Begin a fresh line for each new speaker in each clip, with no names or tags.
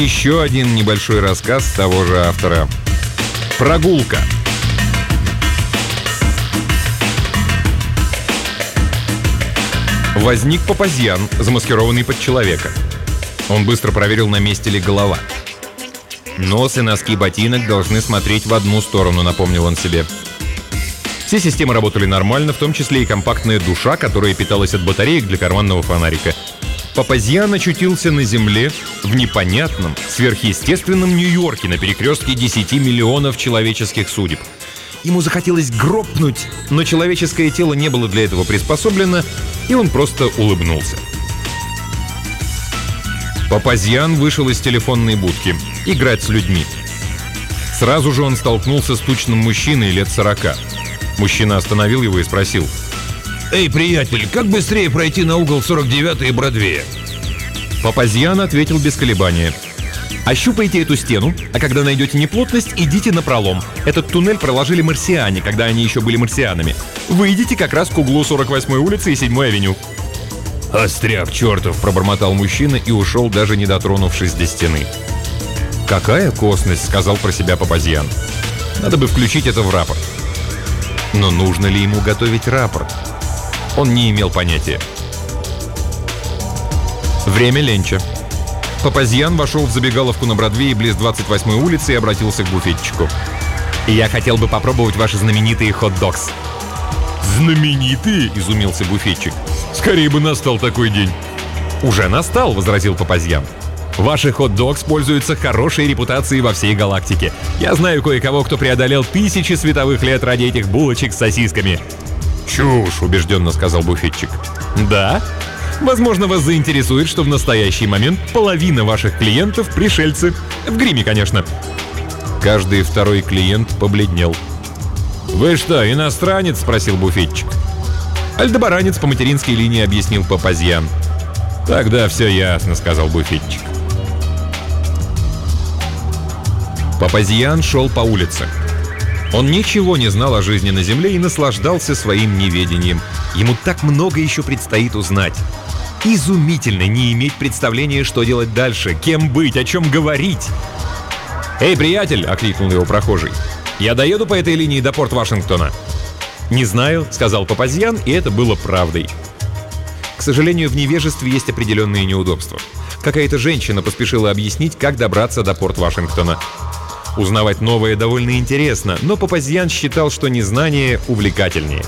Еще один небольшой рассказ того же автора. Прогулка. Возник Папазьян, замаскированный под человека. Он быстро проверил, на месте ли голова. Нос и носки ботинок должны смотреть в одну сторону, напомнил он себе. Все системы работали нормально, в том числе и компактная душа, которая питалась от батареек для карманного фонарика. Папазьян очутился на земле в непонятном, сверхъестественном Нью-Йорке на перекрестке 10 миллионов человеческих судеб. Ему захотелось грохнуть, но человеческое тело не было для этого приспособлено, и он просто улыбнулся. Папазьян вышел из телефонной будки. Играть с людьми. Сразу же он столкнулся с тучным мужчиной лет 40. Мужчина остановил его и спросил:
«Эй, приятель, как быстрее пройти на угол 49-й и Бродвея?»
Папазьян ответил без колебания: «Ощупайте эту стену, а когда найдете неплотность, идите напролом. Этот туннель проложили марсиане, когда они еще были марсианами. Выйдите как раз к углу 48-й улицы и 7-й авеню».
«Остряк чертов!» — пробормотал мужчина и ушел, даже не дотронувшись до стены.
«Какая косность!» — сказал про себя Папазьян. «Надо бы включить это в рапорт». Но нужно ли ему готовить рапорт? Он не имел понятия. Время ленча. Папазьян вошел в забегаловку на Бродвее близ 28-й улицы и обратился к буфетчику. «Я хотел бы попробовать ваши знаменитые хот-догс».
«Знаменитые?» — изумился буфетчик. «Скорее бы настал такой день».
«Уже настал», — возразил Папазьян. «Ваши хот-догс пользуются хорошей репутацией во всей галактике. Я знаю кое-кого, кто преодолел тысячи световых лет ради этих булочек с сосисками».
«Чушь», — убежденно сказал буфетчик.
«Да? Возможно, вас заинтересует, что в настоящий момент половина ваших клиентов — пришельцы. В гриме, конечно». Каждый второй клиент побледнел.
«Вы что, иностранец?» — спросил буфетчик.
«Альдебаранец по материнской линии», — объяснил Папазьян.
«Тогда все ясно», — сказал буфетчик.
Папазьян шел по улице. Он ничего не знал о жизни на Земле и наслаждался своим неведением. Ему так много еще предстоит узнать. Изумительно не иметь представления, что делать дальше, кем быть, о чем говорить. «Эй, приятель!» — окликнул его прохожий. «Я доеду по этой линии до порт Вашингтона». «Не знаю», — сказал Папазьян, и это было правдой. К сожалению, в невежестве есть определенные неудобства. Какая-то женщина поспешила объяснить, как добраться до порт Вашингтона. Узнавать новое довольно интересно, но Папазьян считал, что незнание увлекательнее.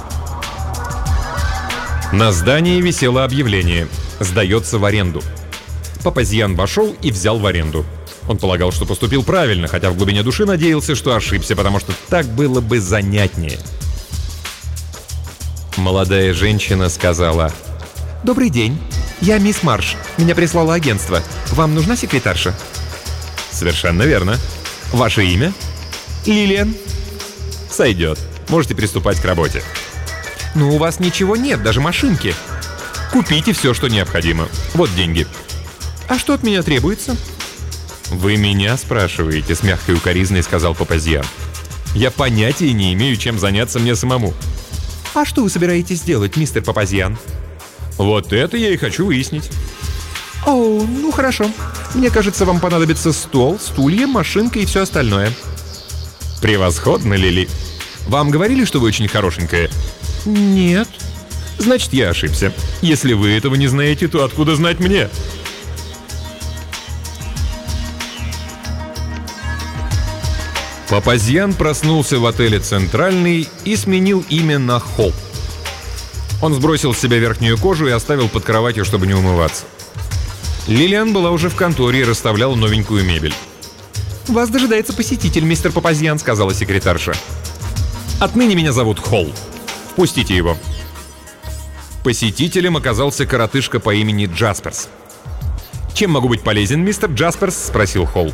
На здании висело объявление: «Сдается в аренду». Папазьян вошел и взял в аренду. Он полагал, что поступил правильно, хотя в глубине души надеялся, что ошибся, потому что так было бы занятнее. Молодая женщина сказала: «Добрый день, я мисс Марш. Меня прислало агентство. Вам нужна секретарша?» «Совершенно верно. Ваше имя?» «Лилиан». «Сойдет. Можете приступать к работе». «Но у вас ничего нет, даже машинки». «Купите все, что необходимо. Вот деньги». «А что от меня требуется?» «Вы меня спрашиваете?» — с мягкой укоризной сказал Папазьян. «Я понятия не имею, чем заняться мне самому». «А что вы собираетесь делать, мистер Папазьян?» «Вот это я и хочу выяснить». «О, ну хорошо. Мне кажется, вам понадобится стол, стулья, машинка и все остальное». «Превосходно, Лили. Вам говорили, что вы очень хорошенькая?» «Нет». «Значит, я ошибся. Если вы этого не знаете, то откуда знать мне?» Папазьян проснулся в отеле «Центральный» и сменил имя на Холл. Он сбросил с себя верхнюю кожу и оставил под кроватью, чтобы не умываться. Лилиан была уже в конторе и расставляла новенькую мебель. «Вас дожидается посетитель, мистер Папазьян», — сказала секретарша. «Отныне меня зовут Холл. Впустите его». Посетителем оказался коротышка по имени Джасперс. «Чем могу быть полезен, мистер Джасперс?» — спросил Холл.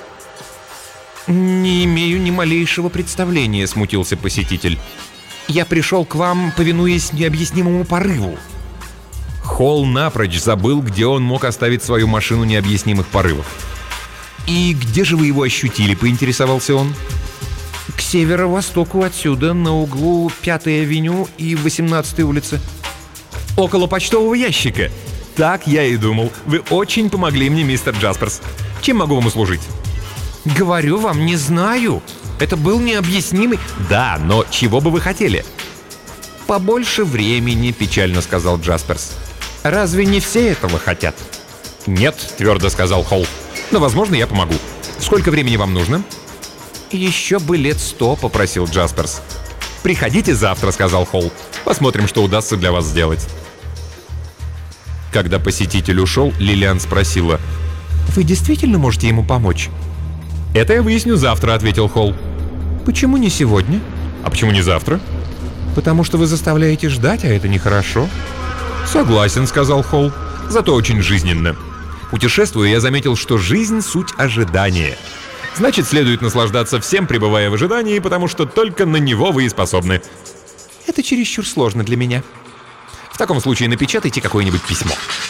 «Не имею ни малейшего представления», — смутился посетитель. «Я пришел к вам, повинуясь необъяснимому порыву». Холл напрочь забыл, где он мог оставить свою машину необъяснимых порывов. «И где же вы его ощутили?» — поинтересовался он. «К северо-востоку отсюда, на углу 5-й авеню и 18-й улицы». «Около почтового ящика?» «Так я и думал. Вы очень помогли мне, мистер Джасперс. Чем могу вам услужить?» «Говорю вам, не знаю. Это был необъяснимый...» «Да, но чего бы вы хотели?» «Побольше времени», — печально сказал Джасперс. «Разве не все этого хотят?» «Нет», — твердо сказал Холл. «Но, возможно, я помогу. Сколько времени вам нужно?» «Еще бы 100 лет», — попросил Джасперс. «Приходите завтра», — сказал Холл. «Посмотрим, что удастся для вас сделать». Когда посетитель ушел, Лилиан спросила: «Вы действительно можете ему помочь?» «Это я выясню завтра», — ответил Холл. «Почему не сегодня?» «А почему не завтра?» «Потому что вы заставляете ждать, а это нехорошо». «Согласен», — сказал Холл. «Зато очень жизненно. Путешествуя, я заметил, что жизнь — суть ожидания. Значит, следует наслаждаться всем, пребывая в ожидании, потому что только на него вы и способны». «Это чересчур сложно для меня». «В таком случае напечатайте какое-нибудь письмо».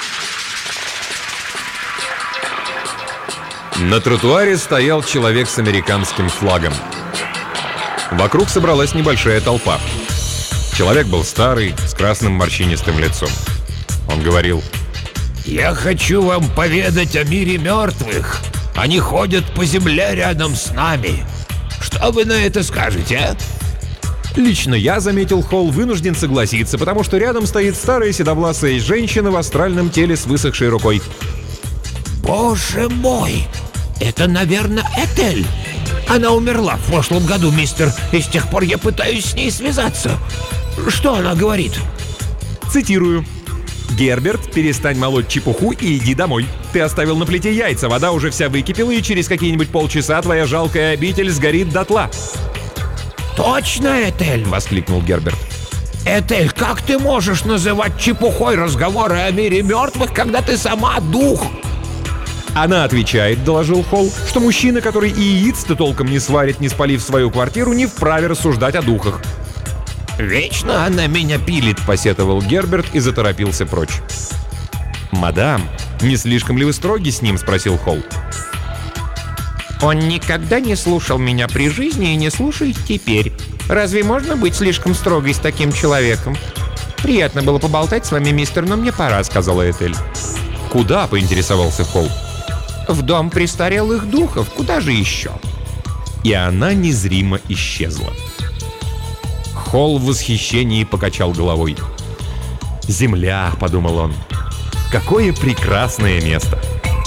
На тротуаре стоял человек с американским флагом. Вокруг собралась небольшая толпа. Человек был старый, с красным морщинистым лицом. Он говорил:
«Я хочу вам поведать о мире мертвых. Они ходят по земле рядом с нами. Что вы на это скажете, а?»
Лично я, заметил Холл, вынужден согласиться, потому что рядом стоит старая седовласая женщина в астральном теле с высохшей рукой.
«Боже мой! Это, наверное, Этель. Она умерла в прошлом году, мистер, и с тех пор я пытаюсь с ней связаться. Что она говорит?»
Цитирую: «Герберт, перестань молоть чепуху и иди домой. Ты оставил на плите яйца, вода уже вся выкипела, и через какие-нибудь полчаса твоя жалкая обитель сгорит дотла».
«Точно, Этель!» — воскликнул Герберт. «Этель, как ты можешь называть чепухой разговоры о мире мертвых, когда ты сама дух?»
Она отвечает, доложил Холл, что мужчина, который и яиц-то толком не сварит, не спалив свою квартиру, не вправе рассуждать о духах. «Вечно она меня пилит», — посетовал Герберт и заторопился прочь. «Мадам, не слишком ли вы строги с ним?» — спросил Холл. «Он никогда не слушал меня при жизни и не слушает теперь. Разве можно быть слишком строгой с таким человеком?» «Приятно было поболтать с вами, мистер, но мне пора», — сказала Этель. «Куда?» — поинтересовался Холл. «В дом престарелых духов. Куда же еще?» И она незримо исчезла. Холл в восхищении покачал головой. «Земля», — подумал он, — «какое прекрасное место!»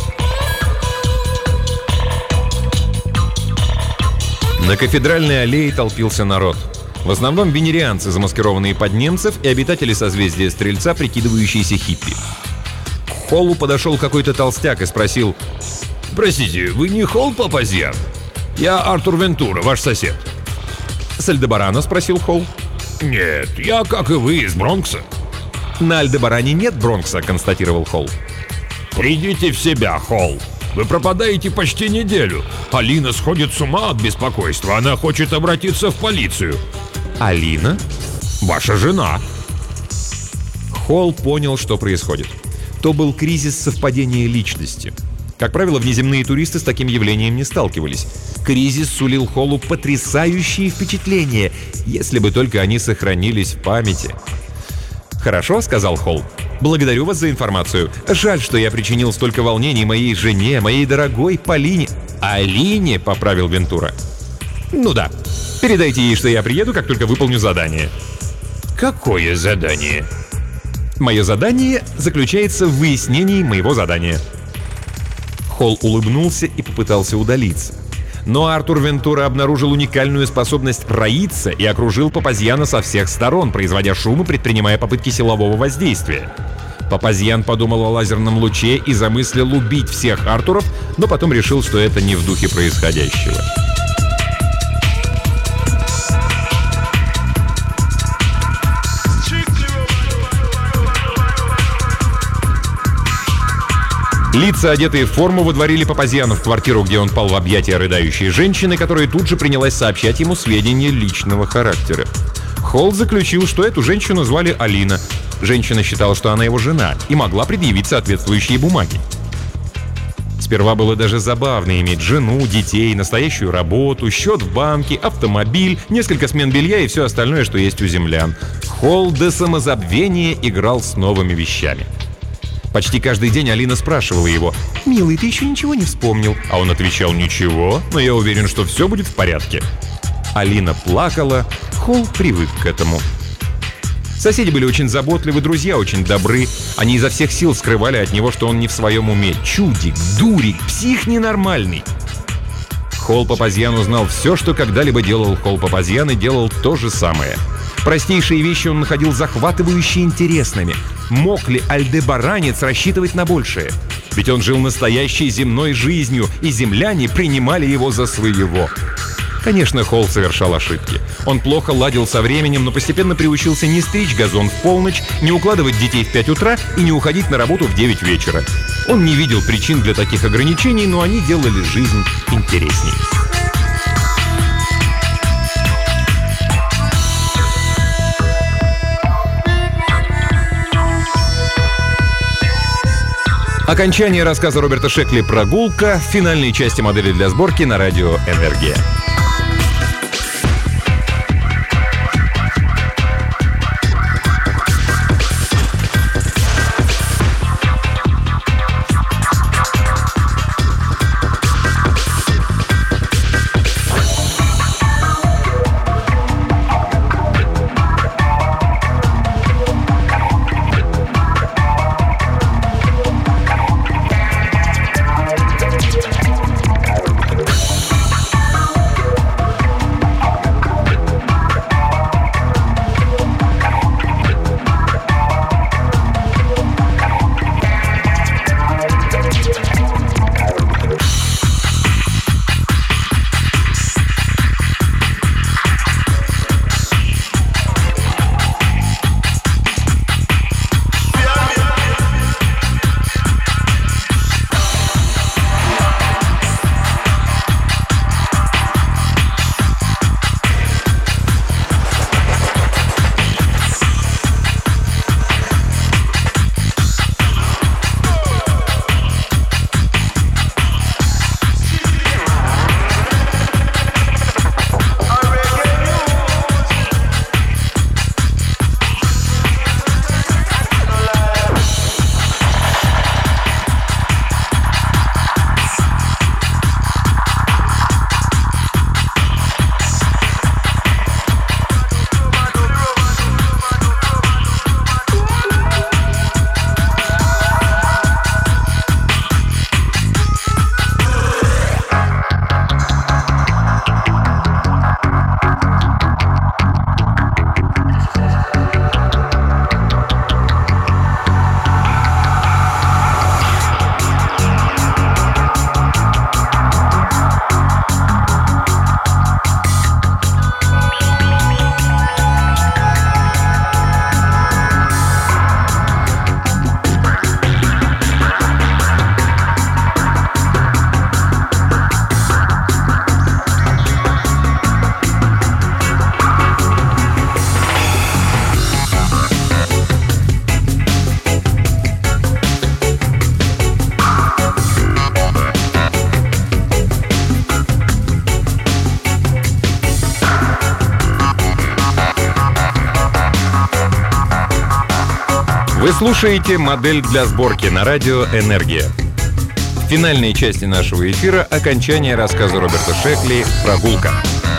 На Кафедральной аллее толпился народ. В основном венерианцы, замаскированные под немцев, и обитатели созвездия Стрельца, прикидывающиеся хиппи. К Холлу подошел какой-то толстяк и спросил:
«Простите, вы не Холл Папазьян? Я Артур Вентура, ваш сосед».
«С Альдебарана?» — спросил Холл.
«Нет, я, как и вы, из Бронкса».
«На Альдебаране нет Бронкса», — констатировал Холл.
«Придите в себя, Холл. Вы пропадаете почти неделю. Алина сходит с ума от беспокойства. Она хочет обратиться в полицию».
«Алина?»
«Ваша жена».
Холл понял, что происходит. То был кризис совпадения личности. Как правило, внеземные туристы с таким явлением не сталкивались. Кризис сулил Холлу потрясающие впечатления, если бы только они сохранились в памяти. «Хорошо», — сказал Холл. «Благодарю вас за информацию. Жаль, что я причинил столько волнений моей жене, моей дорогой Полине». «Алине», — поправил Вентура. «Ну да. Передайте ей, что я приеду, как только выполню задание».
«Какое задание?»
«Мое задание заключается в выяснении моего задания». Холл улыбнулся и попытался удалиться. Но Артур Вентура обнаружил уникальную способность роиться и окружил Папазьяна со всех сторон, производя шум и предпринимая попытки силового воздействия. Папазьян подумал о лазерном луче и замыслил убить всех Артуров, но потом решил, что это не в духе происходящего. Лица, одетые в форму, водворили Папазьяна в квартиру, где он пал в объятия рыдающей женщины, которая тут же принялась сообщать ему сведения личного характера. Холл заключил, что эту женщину звали Алина. Женщина считала, что она его жена, и могла предъявить соответствующие бумаги. Сперва было даже забавно иметь жену, детей, настоящую работу, счет в банке, автомобиль, несколько смен белья и все остальное, что есть у землян. Холл до самозабвения играл с новыми вещами. Почти каждый день Алина спрашивала его: «Милый, ты еще ничего не вспомнил?»
А он отвечал: «Ничего, но я уверен, что все будет в порядке».
Алина плакала, Холл привык к этому. Соседи были очень заботливы, друзья очень добры. Они изо всех сил скрывали от него, что он не в своем уме. Чудик, дурик, псих ненормальный. Холл Папазьян узнал все, что когда-либо делал Холл Папазьян, и делал то же самое. Простейшие вещи он находил захватывающе интересными. Мог ли альдебаранец рассчитывать на большее? Ведь он жил настоящей земной жизнью, и земляне принимали его за своего. Конечно, Холл совершал ошибки. Он плохо ладил со временем, но постепенно приучился не стричь газон в полночь, не укладывать детей в 5 утра и не уходить на работу в 9 вечера. Он не видел причин для таких ограничений, но они делали жизнь интересней. Окончание рассказа Роберта Шекли «Прогулка» в финальной части модели для сборки на радио «Энергия». Вы слушаете «Модель для сборки» на радио «Энергия». В финальной части нашего эфира окончание рассказа Роберта Шекли «Прогулка».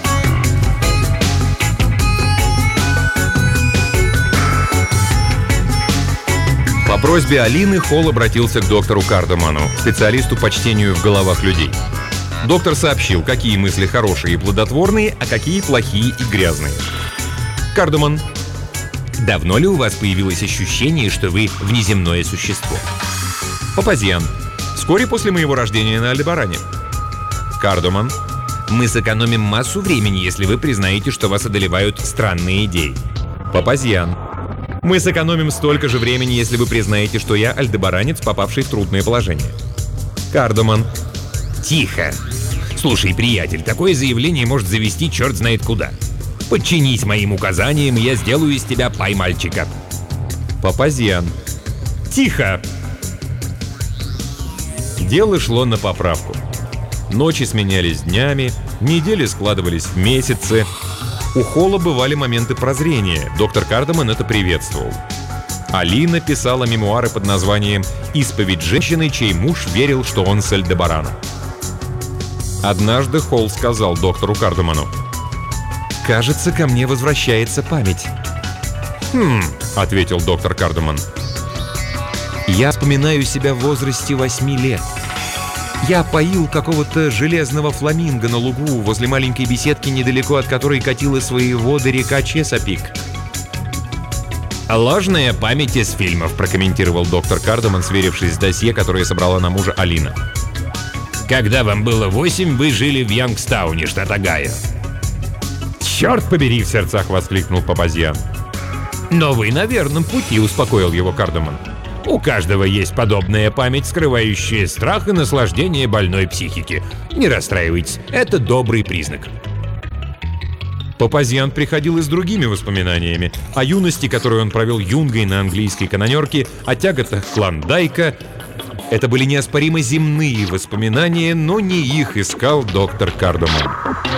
По просьбе Алины Холл обратился к доктору Кардеману, специалисту по чтению в головах людей. Доктор сообщил, какие мысли хорошие и плодотворные, а какие плохие и грязные. Кардеман: давно ли у вас появилось ощущение, что вы внеземное существо? Папазьян: вскоре после моего рождения на Альдебаране. Кардеман: мы сэкономим массу времени, если вы признаете, что вас одолевают странные идеи. Папазьян: мы сэкономим столько же времени, если вы признаете, что я альдебаранец, попавший в трудное положение. Кардеман: тихо. Слушай, приятель, такое заявление может завести черт знает куда. Подчинись моим указаниям, и я сделаю из тебя пай-мальчика. Папазьян: тихо. Дело шло на поправку. Ночи сменялись днями, недели складывались в месяцы. У Холла бывали моменты прозрения. Доктор Кардеман это приветствовал. Алина писала мемуары под названием «Исповедь женщины, чей муж верил, что он с Альдебарана». Однажды Холл сказал доктору Кардеману: «Кажется, ко мне возвращается память». «Хм», — ответил доктор Кардеман. «Я вспоминаю себя в возрасте 8 лет. Я поил какого-то железного фламинго на лугу возле маленькой беседки, недалеко от которой катила свои воды река Чесапик». «Ложная память из фильмов», — прокомментировал доктор Кардеман, сверившись с досье, которое собрала на мужа Алина.
Когда вам было 8, вы жили в Янгстауне, штат Огайо.
«Черт побери!» — в сердцах воскликнул Папазьян.
Но вы на верном пути, успокоил его Кардеман. У каждого есть подобная память, скрывающая страх и наслаждение больной психики. Не расстраивайтесь, это добрый признак.
Папазьян приходил и с другими воспоминаниями о юности, которую он провел юнгой на английской канонерке, о тяготах Клондайка. Это были неоспоримо земные воспоминания, но не их искал доктор Кардеман.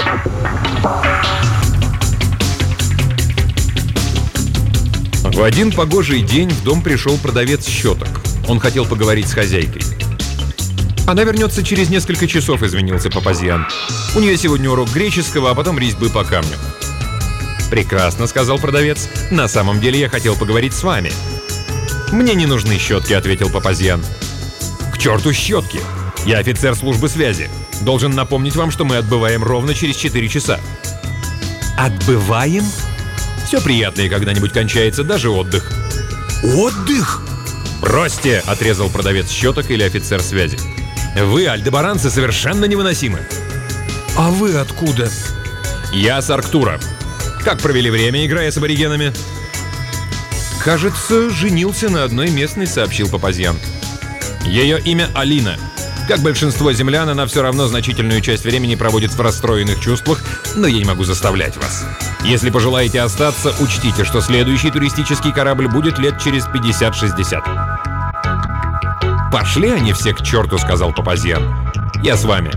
В один погожий день в дом пришел продавец щеток. Он хотел поговорить с хозяйкой. «Она вернется через несколько часов», — извинился Папазьян. «У нее сегодня урок греческого, а потом резьбы по камню». «Прекрасно», — сказал продавец. «На самом деле я хотел поговорить с вами». «Мне не нужны щетки», — ответил Папазьян. «К черту щетки! Я офицер службы связи. Должен напомнить вам, что мы отбываем ровно через 4 часа». «Отбываем?» «Все приятное когда-нибудь кончается, даже отдых».
«Отдых?»
«Бросьте!» — отрезал продавец щеток или офицер связи. «Вы, альдебаранцы, совершенно невыносимы».
«А вы откуда?»
«Я с Арктура. Как провели время, играя с аборигенами?» «Кажется, женился на одной местной», — сообщил Папазьян. «Ее имя Алина. Как большинство землян, она все равно значительную часть времени проводит в расстроенных чувствах, но я не могу заставлять вас. Если пожелаете остаться, учтите, что следующий туристический корабль будет лет через 50-60. «Пошли они все к черту», — сказал Папазьян. «Я с вами».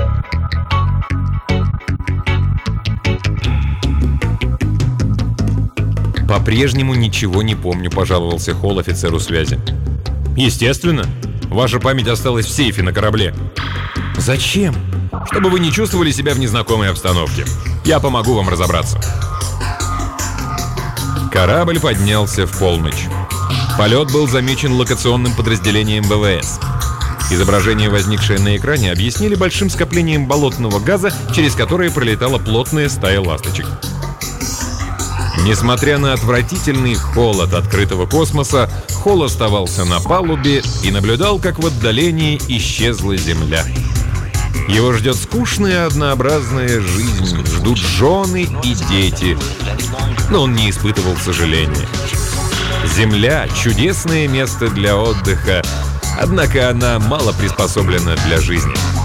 «По-прежнему ничего не помню», — пожаловался Холл офицеру связи. «Естественно. Ваша память осталась в сейфе на корабле». «Зачем?» «Чтобы вы не чувствовали себя в незнакомой обстановке. Я помогу вам разобраться». Корабль поднялся в полночь. Полет был замечен локационным подразделением ВВС. Изображение, возникшее на экране, объяснили большим скоплением болотного газа, через которое пролетала плотная стая ласточек. Несмотря на отвратительный холод открытого космоса, Холл оставался на палубе и наблюдал, как в отдалении исчезла Земля. Его ждет скучная однообразная жизнь, ждут жены и дети. Но он не испытывал сожаления. Земля — чудесное место для отдыха, однако она мало приспособлена для жизни.